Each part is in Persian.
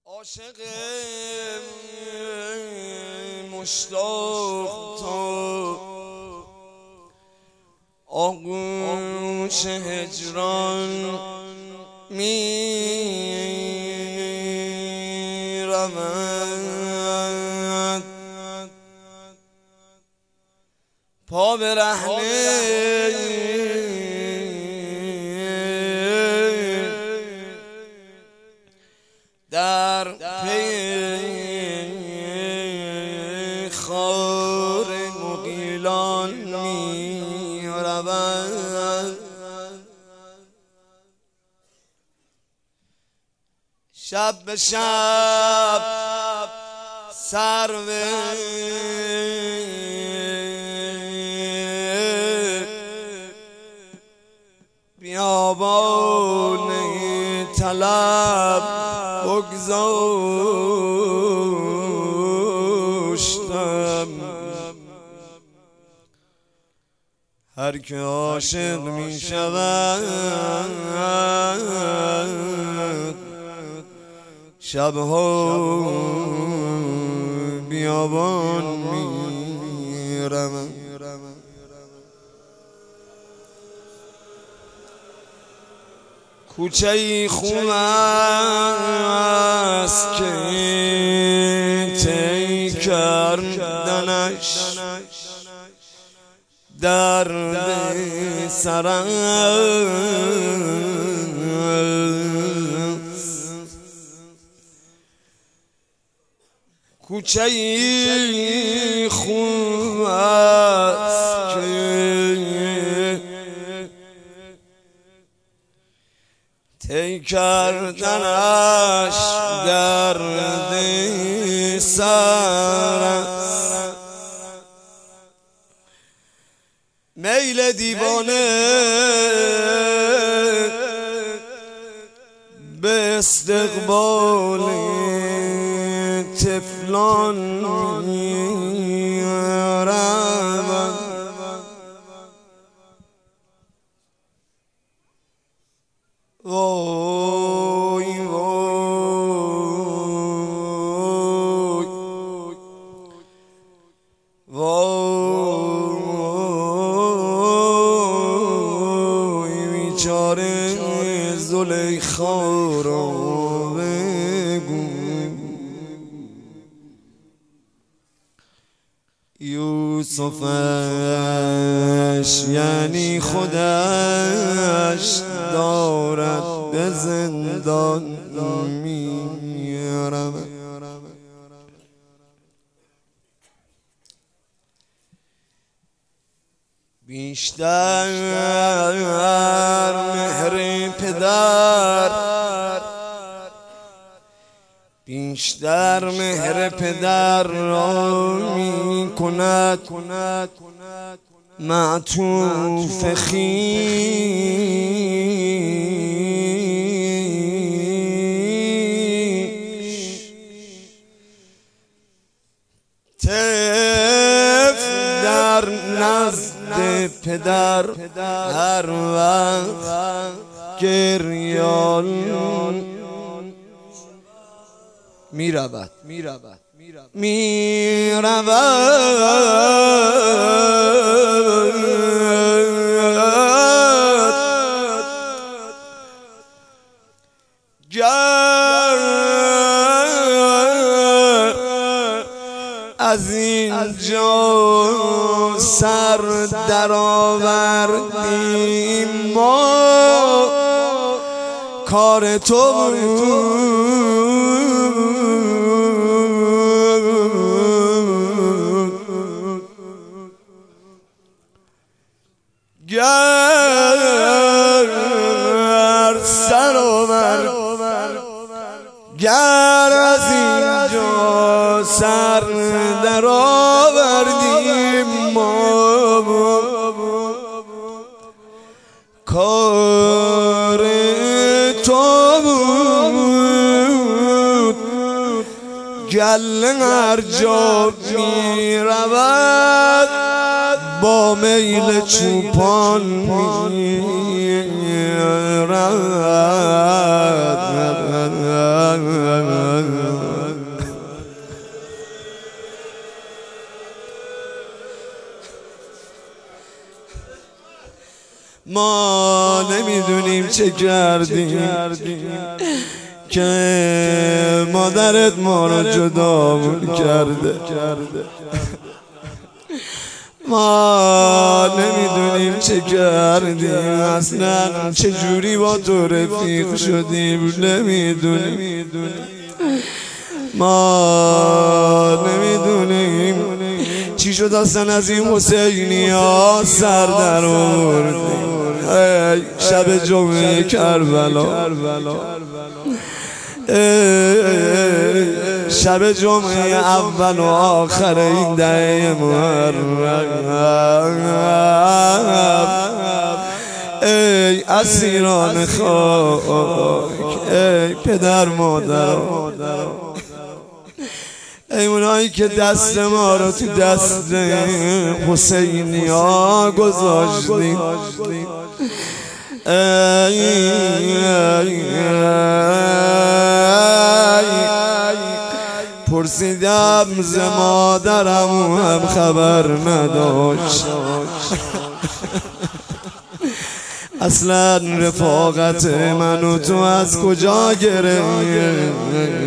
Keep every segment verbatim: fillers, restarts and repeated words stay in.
عاشق مشتاق تو آغوش هجران می رود، پا برهنه در پی خار مغیلان می رود. شب به شب سرو بیابان طلب بگذاشتم. هر که عاشق می شود شبها بیابان می رود. کوچه ای خوب است که طی کردنش درد سر است. کوچه ای خوب است که طی کردنش درد سر است. میل دیوانه به استقبال طفلان می رود. وای وای وای بیچاره زلیخا را بگو، یوسفش یعنی خودش دارد به زندان می رود. بیشتر مهر پدر بیشتر مهر پدر را می کند معطوف خویش. طفل در نزد پدر هر وقت گریان می رود می رود می رود. گر از اینجا سر در آوردیم ما کار تو گر سر آور گر از اینجا سر در آوردیم ما کار تو بود. گله هر جا می رود با میل چوپان می رود. ما نمیدونیم چه کردیم که مادرت ما رو جدامون کرده. ما نمیدونیم چه کردیم، اصلا چه جوری با تو رفیق شدیم نمیدونیم. ما نمیدونیم چی شد اصلا از این حسینی ها سر در آوردیم. شب جمعه کربلا، شب جمعه اول و آخر این دهه محرم، ای اسیران خاک، ای پدر مادر، ای اونایی که دست ما رو تو دست حسینی ها گذاشتیم. ای پرسیدم ز مادرم هم خبر نداشت، اصلا رفاقت من و تو از کجا گرفت.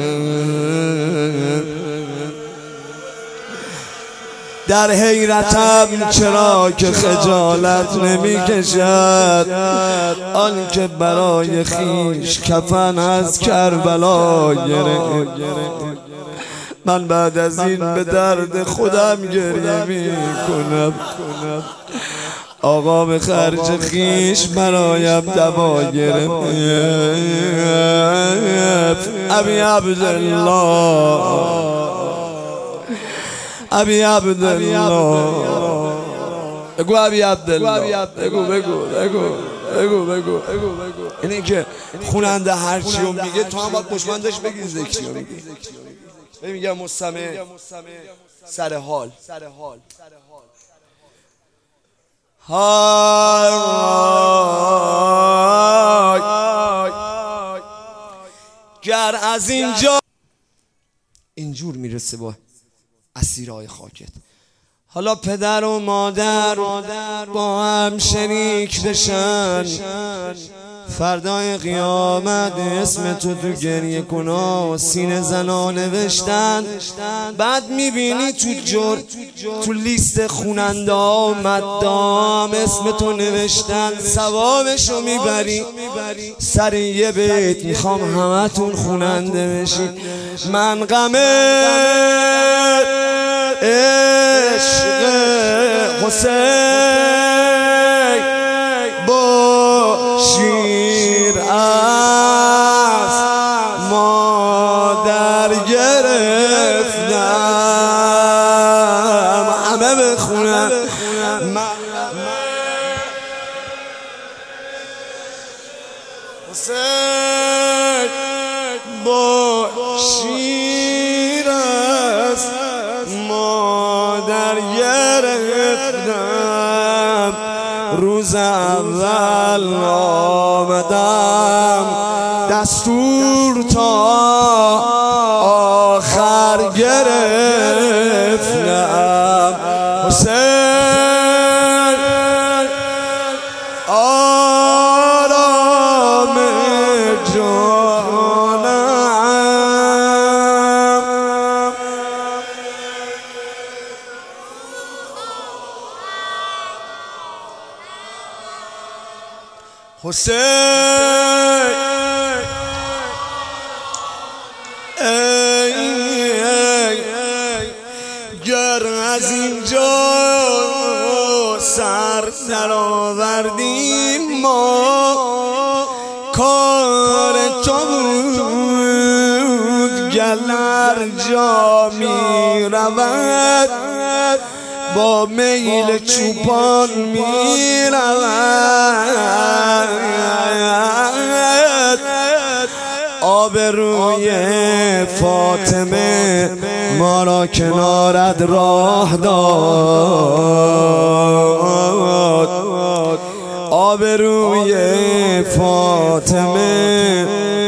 در حیرتم چرا که خجالت نمی کشد آن که برای خیش کفن از کربلا گرفت. من بعد از این به درد خودم گریه می کنم. آقا به خرج خیش برایم دوا گرفت. ابی عبدالله، ابی عبدالله، بگو ابی عبدالله، بگو بگو بگو بگو بگو بگو. اینه که خوننده هر چیو میگه تو هم باید پشمندش بگی ذکریو میگی. میگم مستمع سر حال، های گر از اینجا اینجور میرسه با اسیرهای خاکت. حالا پدر و مادر با هم شریک بشن، فردای قیامت اسم تو تو گریه کنا سینه زنا نوشتن. بعد میبینی تو جر تو لیست خوننده ها مدام اسم تو نوشتن، ثوابشو میبری. سر یه بیت میخوام همه تون خوننده بشی. من غم عشق حسین با شیر از مادر گرفتم. همه بخونن حسین با شیر از مادر گرفتم. روز اول آمدم دستور تا آخر گرفتم. حسین آرام جانم، حسین ای ای گر از اینجا سر در آوردیم ما کار تو بود. گلر جا می رود با میل چوپان می رود. آبروی فاطمه ما را کنارت راه داد. آبروی فاطمه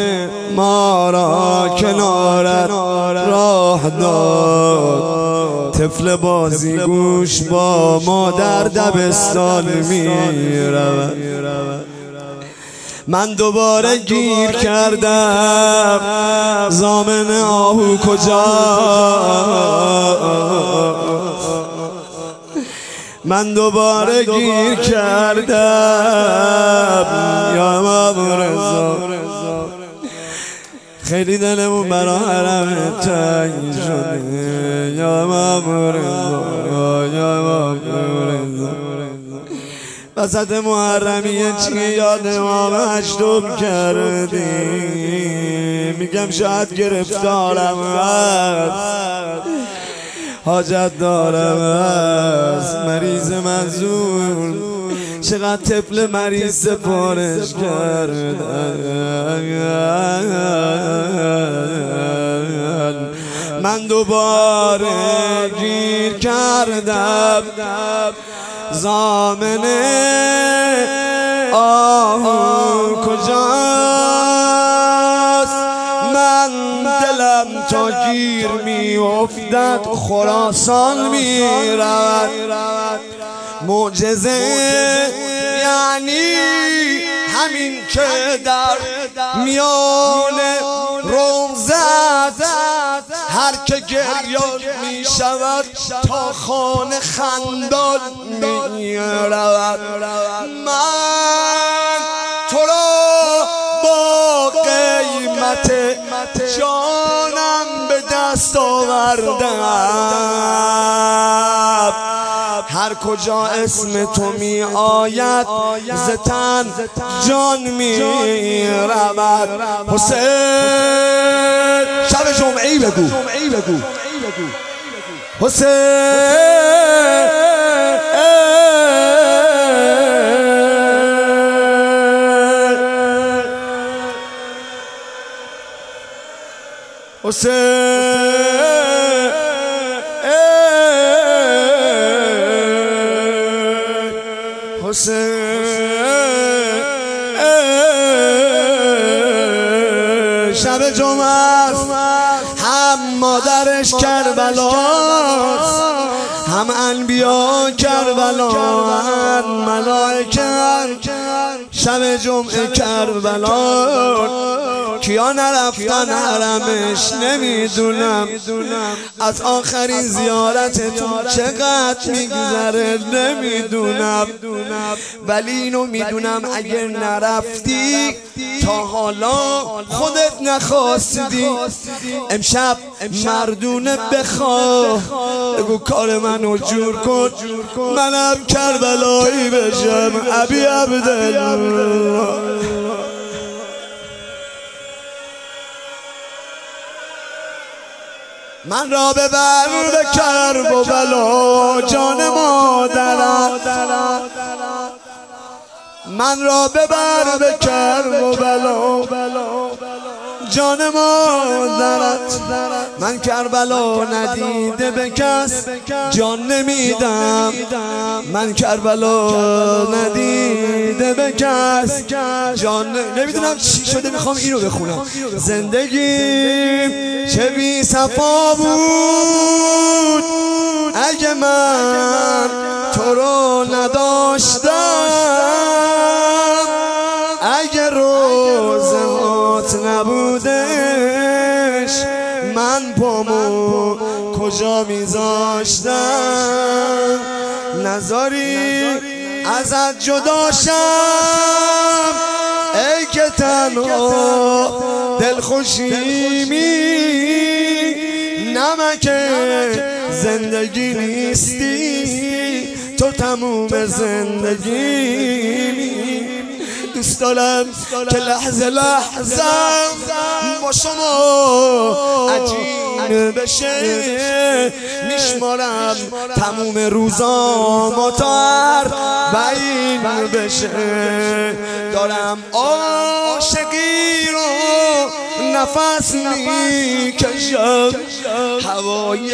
ما را کنارت راه داد. طفل بازی گوش با مادر دبستان میرود. من دوباره گیر کردم ضامن آهو کجا، من دوباره گیر کردم یا امام رضا. خیلی دلمون برا حرم تنگ شده یا امام رضا، یا امام رضا. وسط محرمیه چی یاد امام هشتم کردیم، میگم شاید گرفتارم هست، حاجت دارم هست، مریض منظور چقدر طفل مریض سفارش کردن. من دوباره گیر کردم ضامن آهو کجاست. من دلم تا گیر می افتد خراسان می رود. معجزه یعنی همین که در میان روزت هر که گریان می شود تا خانه خندان می رود. من تو را با قیمت جانم به دست آوردم. هر کجا اسم تو می آید ز تن جان می رود. حسین شب جمعه‌ای بگو حسین حسین حسین شب جمعه است، هم مادرش کربلاست، هم انبیا کربلان، ملائکه شب جمعه کربلا. کیا نرفتن حرمش نمیدونم، از آخرین زیارتتون چقدر میگذره نمیدونم، ولی اینو میدونم اگر نرفتی تا حالا خودت نخواستی. امشب مردونه بخواه بگو کار منو جور کن، منم کربلایی بشم. ابی عبدالله من را ببر به کرب و بلا جان مادرت، من را ببر به کرب و بلا جان مادرت. من کربلا ندیده به کس جان نمیدم، من کربلا ندیده به کس جان نمیدونم چی شده. میخوام اینو بخونم. زندگیم چه بی صفا بود اگه من تو رو نداشتم، اگه روزهات نبودش من پامو کجا میذاشتم. نذاری ازت جدا شم ای که تنها دلخوشیمی، نمک زندگی نیستی تو تموم زندگی. دوست دارم که لحظه لحظه با شما عجین بشه، میشمارم تموم روزا تا بعین بشه. دارم عاشقی رو نفس میکشم، هوای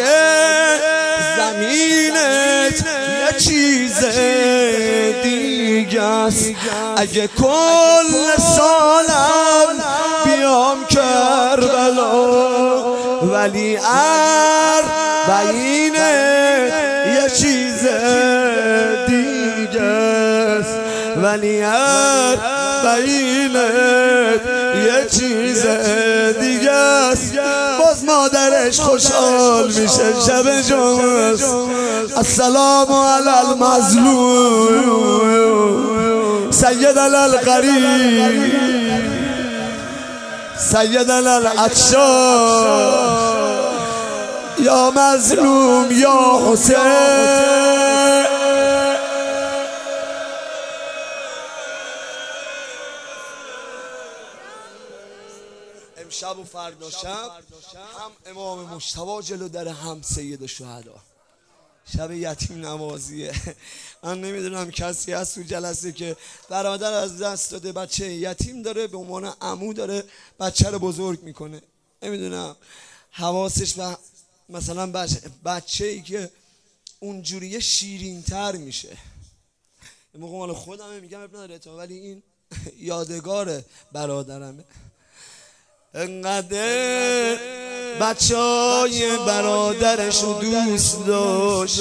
زمینت یه چیز دیگه است. اگه کل سالم بیام کربلا ولی ار بینه یه چیز دیگه است، ولی هر بینه یه چیز دیگه است. باز مادرش خوشحال میشه شب جمعه. السلام علی المظلوم سیدنا الغریب سیدنا العطشان یا مظلوم یا حسین. امشب و فردا شب هم امام مجتبی جلو در، هم سید الشهدا. شب یتیم نوازیه. من نمیدونم کسی هست تو جلسه که برادر از دست داده، بچه یتیم داره، به عنوان عمو داره بچه رو بزرگ میکنه. نمیدونم حواسش به مثلا بچه, بچه ای که اونجوریه شیرین تر میشه. یه موقع مال خودم میگم اب نداره تو، ولی این یادگار برادرمه. انقدر بچه های برادرش رو دوست داشت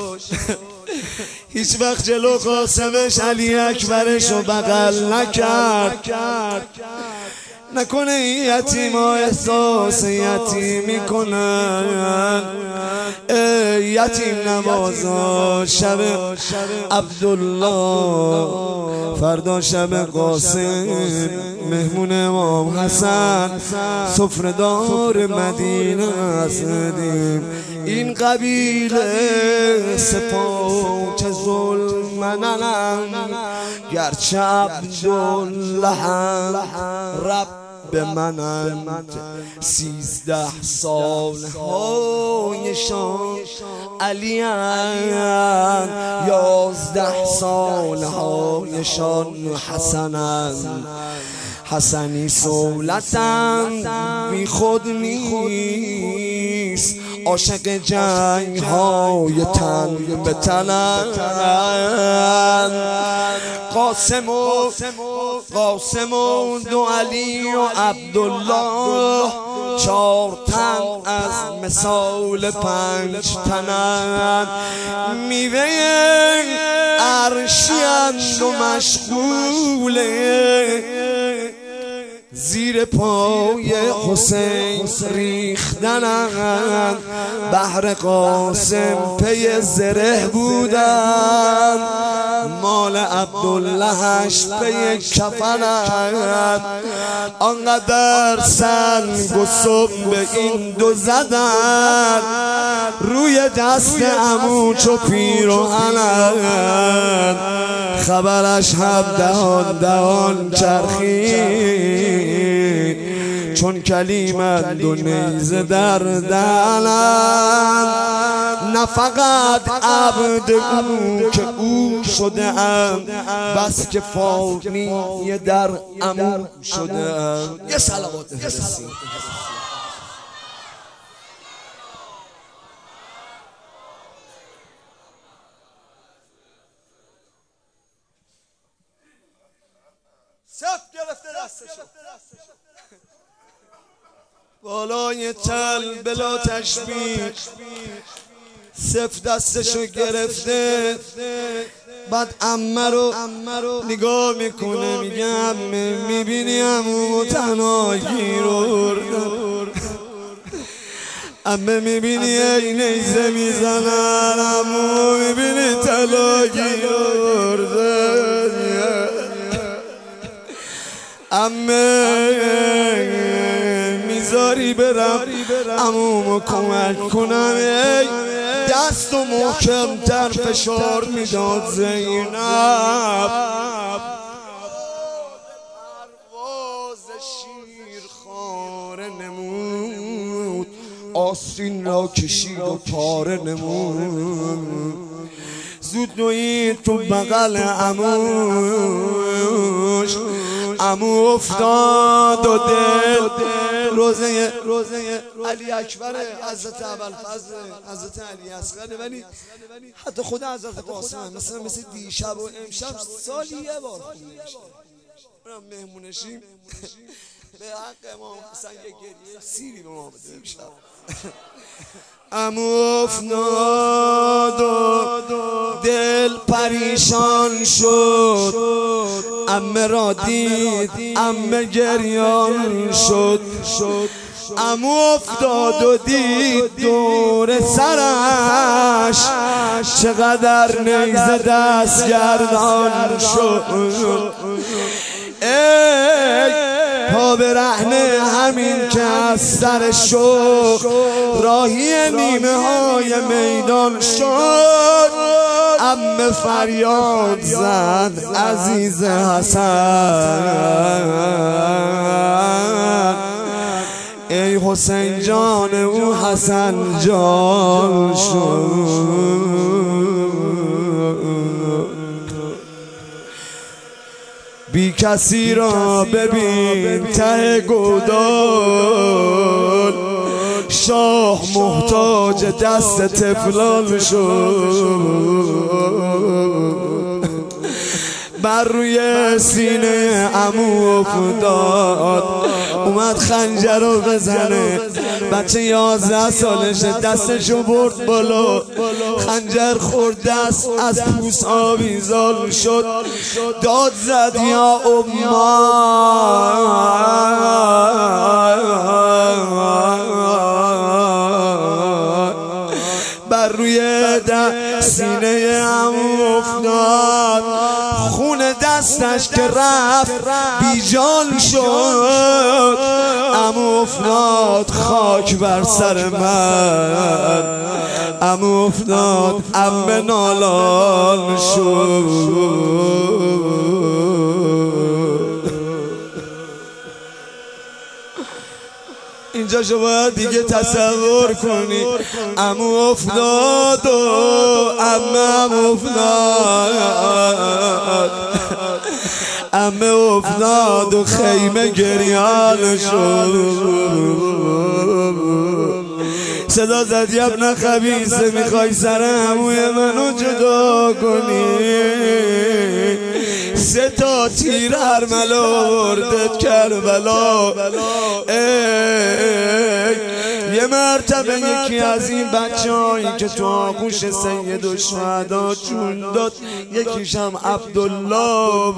هیچ وقت جلو قاسمش علی اکبرش رو بغل نکرد. نکنه این یتیم ها احساس یتیمی کنن. یتیم نوازا شب عبدالله، فردا شب قاسم، مهمون امام حسن، سفره‌دار مدینه هستیم. این قبیله سپاه که ظلمنن، گرچه عبدالله رب به منند. سیزده سال هایشان علی اند، یازده سال هایشان حسنند. حسنی سولتند بی خود نیست، عاشق جنگ های تن به تنند. قاسم و قاسم و دو علی و عبدالله، چار تن از مثال پنج تنند. میوه عرشیند و مشغوله، زیر پای حسین ریختنند. بهر قاسم پی زره بودن، مال عبداللهش پی کفنند. آنقدر سنگ و صبح به این دو زدن، روی دست عمو چو پیراهنند. خبرش هم دهان دهان چرخید، چون کلیمند و نیزه در دهنند. نه فقط عبد او که او شده ام، بس که فانی در عمو شده ام. یه صلوات بفرستید. سف گرفته دستشو بالای تل بلا تشبیه، سف دستشو گرفته. بعد عمه رو نگاه میکنه، میگه عمه میبینی عمو تنها گیر آورده، عمه میبینی ای نیزه میزنن، عمو میبینی تنها گیر آورده. عمه میذاری برم عمومو کمک کنم، ای دست و محکم در فشار میداد زینب. پرواز شیر خاره نمود، آستین را کشید و پاره نمود. زود دوید تو بغل عموش، عمو افتاد و دل روزه روزه علی اکبر حضرت ابوالفضل حضرت علی اصغر، ولی حتی خود حضرت قاسم مثلا مثل دیشب و امشب سالی یه بار خونده میشه. برم مهمونشیم به حق امام حسن یه گریه سیری به ما بده امشب. عمو افتاد و دل پریشان شد، عمه را دید عمه گریان شد. عمو افتاد و دید دور سرش چقدر نیزه دست گردان شد. ای پا به رهنه همین که از سر شوق راهی نیمه های میدان شد، عمه فریاد زد عزیز حسن، ای حسین جان او حسن جان شد. بی کسی را ببین ته گودال، شاه محتاج دست طفلان شد. بر روی سینه عمو افتاد، اومد خنجر رو بزنه. بچه یازده سالشه، دستشو برد بالا، خنجر خورد دست از پوست آویزان شد. داد زد یا اما، بر روی سینه عمو افتاد، خون دستش که رفت بیجان شد. عمو افتاد خاک بر سر من، عمو افتاد عمه نالان شد. اینجا شما دیگه تصور کنی عمو افتاد و عمه افتاد، عمه افتاد و خیمه گریان شد. صدا زد ابن خبیثه میخوای سر عموی منو جدا کنی، سه تا تیر ارملا وردت کربلا. یه مرتبه یکی از این بچه هایی که تو آغوش سید و شهدا جون داد، یکیش هم عبدالله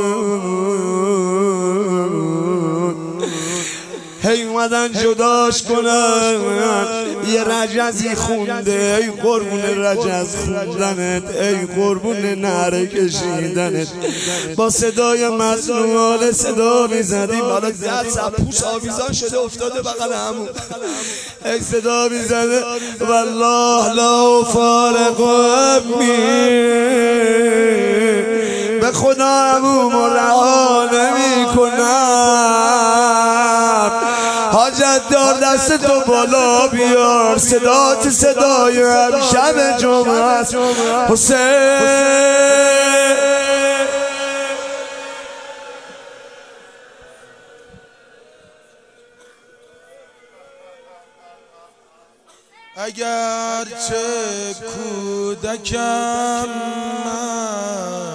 بود، هی اومدن جداش کنن. یه رجزی خونده، ای قربون رجز خوندنت، ای قربون نعره کشیدنت. با صدای مظلومانه صدا میزدیم، بالا دست پوش آویزان شده افتاده بغل عمو، ای صدا میزده والله لا فارق امی، به خدا عمو رها نمی کنم، حاجت دار دست تو بالا بیار، صدات صدای امشب جمعه حسین. اگر چه کودکم من